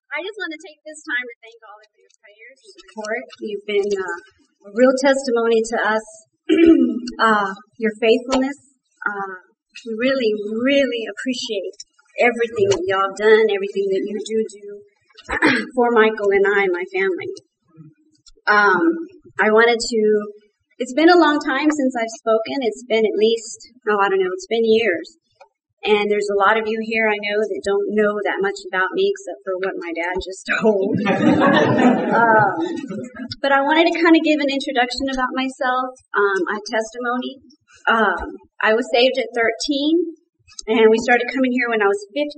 I just want to take this time to thank all of your prayers and support. You've been a real testimony to us. Your faithfulness. We really, really appreciate everything that y'all have done, everything that you do for Michael and I, my family. I wanted to, it's been a long time since I've spoken. It's been at least, it's been years. And there's a lot of you here I know that don't know that much about me except for what my dad just told. But I wanted to kind of give an introduction about myself, a testimony. I was saved at 13, and we started coming here when I was 15.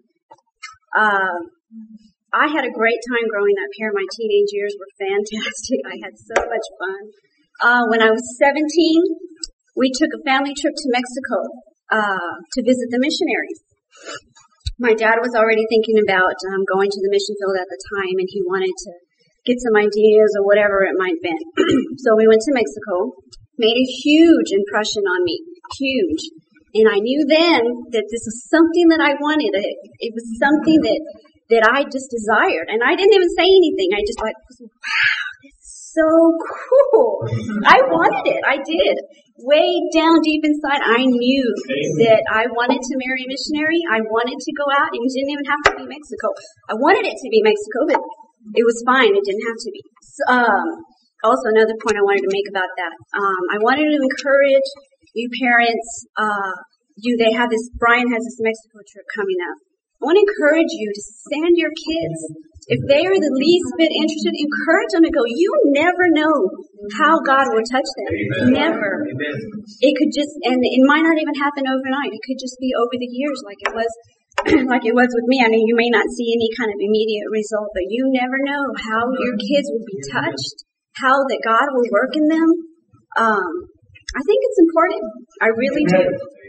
I had a great time growing up here. My teenage years were fantastic. I had so much fun. When I was 17, we took a family trip to Mexico to visit the missionaries. My dad was already thinking about going to the mission field at the time, and he wanted to get some ideas or whatever it might have been. So we went to Mexico, made a huge impression on me, huge. And I knew then that this was something that I wanted. It was something that I just desired. And I didn't even say anything. I just like, wow, this is so cool. I wanted it. I did. Way down deep inside, I knew that I wanted to marry a missionary. I wanted to go out, and it didn't even have to be Mexico. I wanted it to be Mexico, but it was fine. It didn't have to be. Also, another point I wanted to make about that. I wanted to encourage you parents. Brian has this Mexico trip coming up. I want to encourage you to send your kids. If they are the least bit interested, encourage them to go. You never know how God will touch them. Amen. Never. Amen. It could just, and it might not even happen overnight. It could just be over the years like it was with me. I mean, you may not see any kind of immediate result, but you never know how your kids will be touched, how that God will work in them. I think it's important. I really do.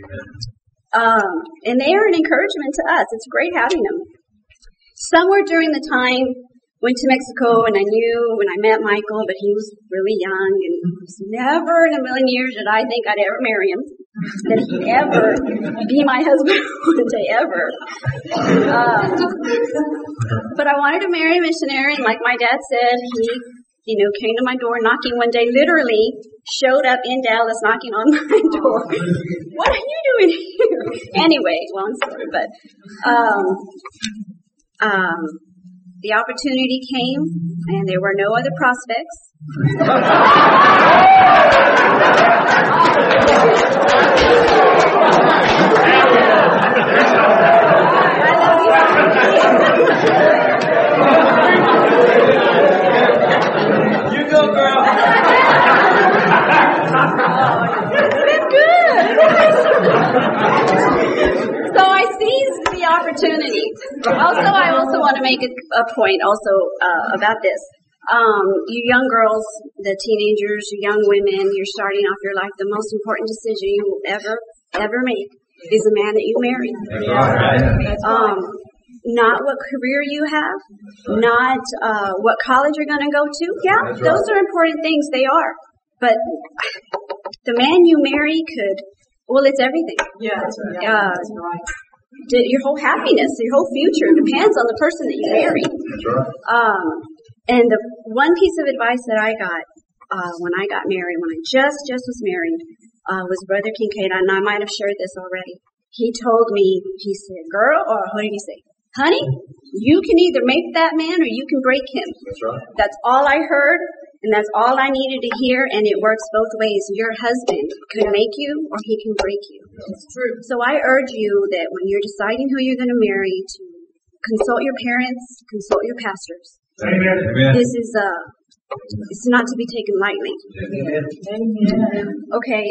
And they are an encouragement to us. It's great having them. Somewhere during the time, went to Mexico, and I knew when I met Michael, but he was really young, and it was never in a million years did I think I'd ever marry him, that he'd ever be my husband one day, ever. But I wanted to marry a missionary, and like my dad said, he came to my door knocking one day, literally showed up in Dallas knocking on my door. What are you doing here? Anyway, long story, but the opportunity came, and there were no other prospects. You go, girl. It's been good. So I seized the opportunity. I also want to make a point about this. You young girls, the teenagers, you young women, you're starting off your life. The most important decision you will ever make is the man that you marry. Not what career you have, not what college you're going to go to. Yeah, those are important things. They are. But the man you marry it's everything. Yeah, that's right. Your whole happiness, your whole future depends on the person that you marry. And the one piece of advice that I got when I got married, when I just was married, was Brother Kincaid, and I might have shared this already. He told me, he said, girl, or what did he say? Honey, you can either make that man or you can break him. That's right. That's all I heard, and that's all I needed to hear, and it works both ways. Your husband can make you or he can break you. It's true. So I urge you that when you're deciding who you're going to marry, to consult your parents, consult your pastors. Amen. This is it's not to be taken lightly. Amen. Okay,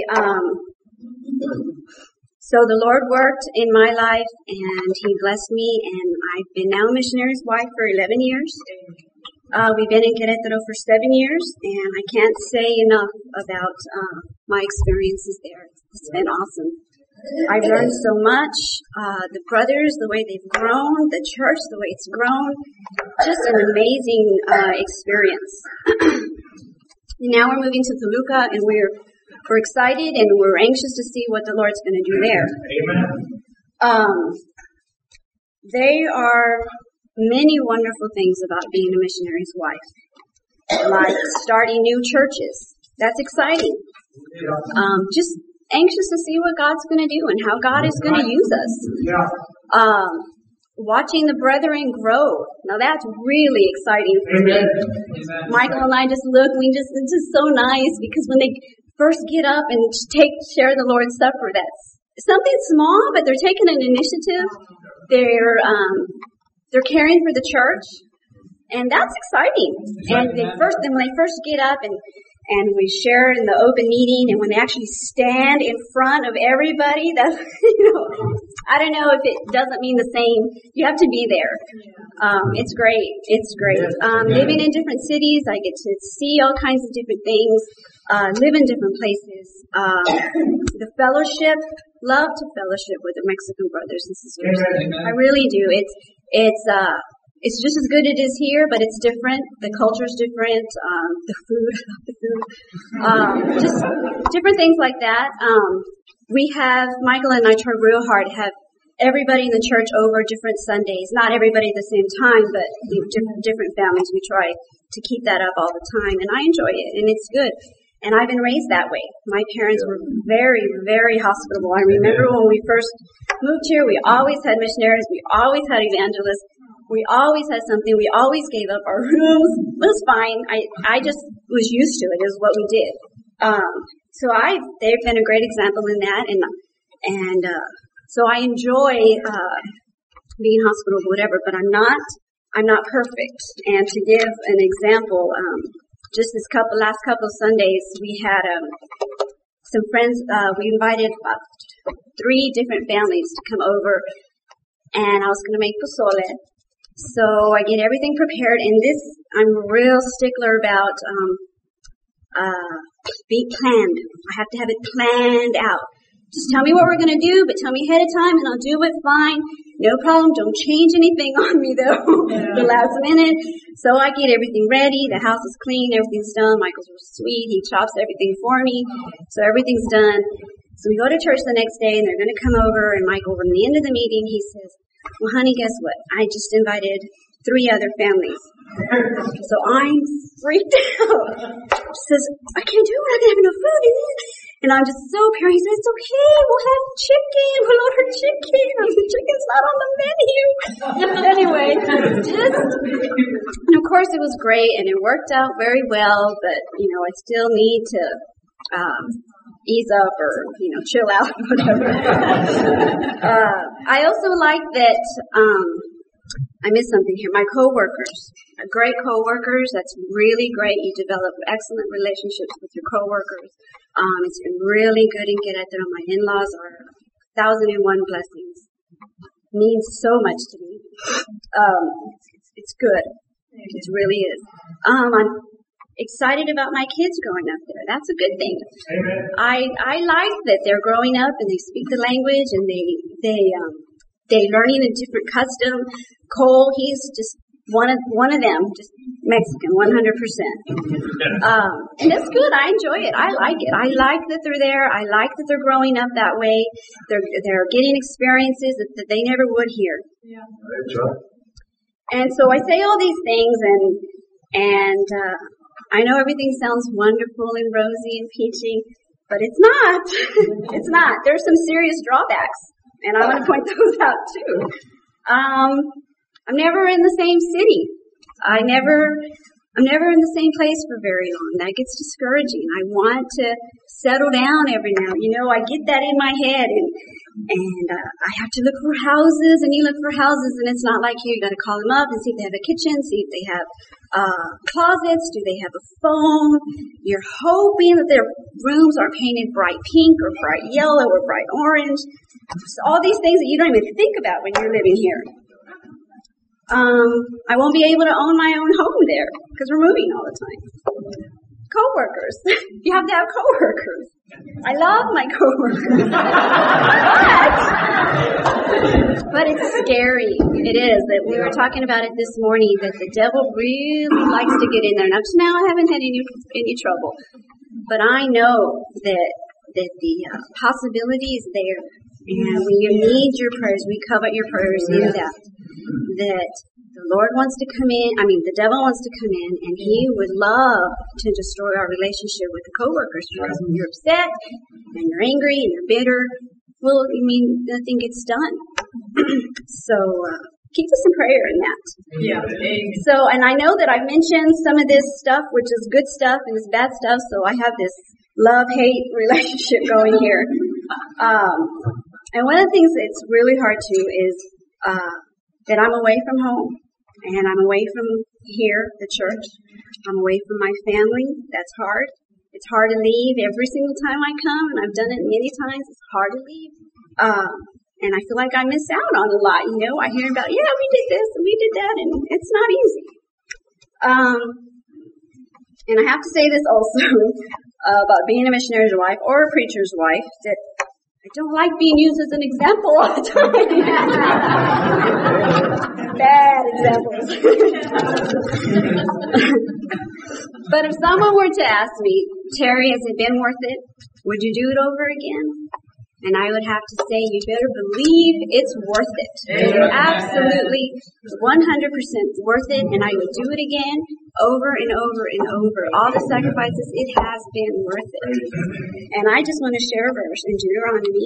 so the Lord worked in my life, and He blessed me, and I've been now a missionary's wife for 11 years. We've been in Querétaro for 7 years, and I can't say enough about my experiences there. It's been awesome. I've learned so much. The brothers, the way they've grown, the church, the way it's grown, just an amazing experience. Now we're moving to Toluca, and we're excited, and we're anxious to see what the Lord's going to do there. Amen. They are many wonderful things about being a missionary's wife, like starting new churches. That's exciting. Just anxious to see what God's going to do and how God is going to use us. Watching the brethren grow. Now that's really exciting for me. Michael and I just look, it's just so nice because when they first get up and share the Lord's Supper, that's something small, but they're taking an initiative. They're caring for the church, and that's exciting. And when they first get up and we share in the open meeting, and when they actually stand in front of everybody, that's, I don't know if it doesn't mean the same. You have to be there. It's great. It's great. Living in different cities, I get to see all kinds of different things, live in different places. The fellowship, love to fellowship with the Mexican brothers and sisters. I really do. It's just as good as it is here, but it's different. The culture's different. The food, just different things like that. Michael and I try real hard to have everybody in the church over different Sundays. Not everybody at the same time, but different families. We try to keep that up all the time, and I enjoy it, and it's good. And I've been raised that way. My parents were very, very hospitable. I remember when we first moved here, we always had missionaries. We always had evangelists. We always had something. We always gave up our rooms. It was fine. I just was used to it. It was what we did. They've been a great example in that. So I enjoy being hospitable, whatever. But I'm not perfect. And to give an example, just last couple of Sundays, we had some friends. We invited about 3 different families to come over, and I was going to make pozole. So I get everything prepared, and I'm a real stickler about being planned. I have to have it planned out. Just tell me what we're going to do, but tell me ahead of time, and I'll do it fine. No problem. Don't change anything on me, though, the last minute. So I get everything ready. The house is clean. Everything's done. Michael's real sweet. He chops everything for me. So everything's done. So we go to church the next day, and they're going to come over, and Michael, at the end of the meeting, he says, well, honey, guess what? I just invited 3 other families. So I'm freaked out. She says, I can't do it. I don't have enough food in it. And I'm just so paranoid. He says, it's okay. We'll have chicken. We'll order chicken. The chicken's not on the menu. Anyway, and of course it was great, and it worked out very well, but, I still need to ease up or, chill out, whatever. I also like that, I missed something here. My coworkers, great coworkers. That's really great. You develop excellent relationships with your coworkers. It's been really good and get at them. My in-laws are 1,001 blessings. Means so much to me. It's good. It really is. I'm excited about my kids growing up there. That's a good thing. Amen. I like that they're growing up and they speak the language and they're learning a different custom. Cole, he's just one of them, just Mexican, 100%. And that's good. I enjoy it. I like it. I like that they're there. I like that they're growing up that way. They're getting experiences that they never would here. Yeah. And so I say all these things, and I know everything sounds wonderful and rosy and peachy, but it's not. It's not. There's some serious drawbacks, and I want to point those out too. I'm never in the same city. I'm never in the same place for very long. That gets discouraging. I want to settle down every now. I get that in my head, and I have to look for houses, and you look for houses, and it's not like here. You got to call them up and see if they have a kitchen, see if they have closets, do they have a phone. You're hoping that their rooms are painted bright pink or bright yellow or bright orange. Just all these things that you don't even think about when you're living here. I won't be able to own my own home there because we're moving all the time. Coworkers. You have to have coworkers. I love my coworkers. But it's scary. It is. That we were talking about it this morning, that the devil really likes to get in there. Now, up to now, I haven't had any trouble. But I know that the possibility is there. And when you need your prayers, we covet your prayers in that the The Lord wants to come in, the devil wants to come in, and he would love to destroy our relationship with the coworkers, because when you're upset, and you're angry, and you're bitter, well, nothing gets done. So, keep us in prayer in that. Yeah. So, and I know that I've mentioned some of this stuff, which is good stuff and is bad stuff, so I have this love-hate relationship going here. And one of the things that's really hard too is that I'm away from home, and I'm away from here, the church. I'm away from my family. That's hard. It's hard to leave every single time I come, and I've done it many times. It's hard to leave. And I feel like I miss out on a lot, I hear about, we did this and we did that, and it's not easy. And I have to say this also about being a missionary's wife or a preacher's wife, that I don't like being used as an example all the time. Bad examples. But if someone were to ask me, Terry, has it been worth it? Would you do it over again? And I would have to say, you better believe it's worth it. It's absolutely 100% worth it, and I would do it again over and over and over. All the sacrifices, it has been worth it. And I just want to share a verse in Deuteronomy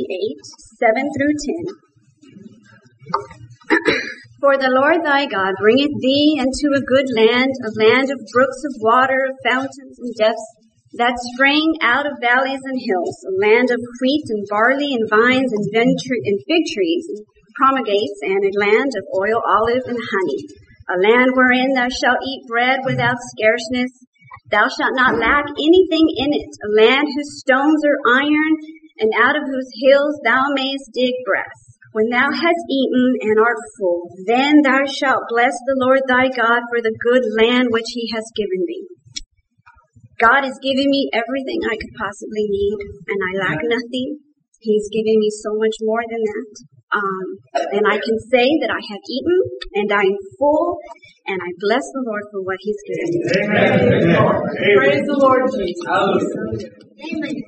8:7-10. For the Lord thy God bringeth thee into a good land, a land of brooks of water, of fountains and depths, that spring out of valleys and hills, a land of wheat and barley and vines and fig trees and pomegranates, and a land of oil, olive, and honey, a land wherein thou shalt eat bread without scarceness. Thou shalt not lack anything in it, a land whose stones are iron, and out of whose hills thou mayest dig brass. When thou hast eaten and art full, then thou shalt bless the Lord thy God for the good land which he has given thee. God has given me everything I could possibly need, and I lack nothing. He's given me so much more than that. And I can say that I have eaten, and I am full, and I bless the Lord for what he's given me. Amen. Praise the Lord Jesus. Amen.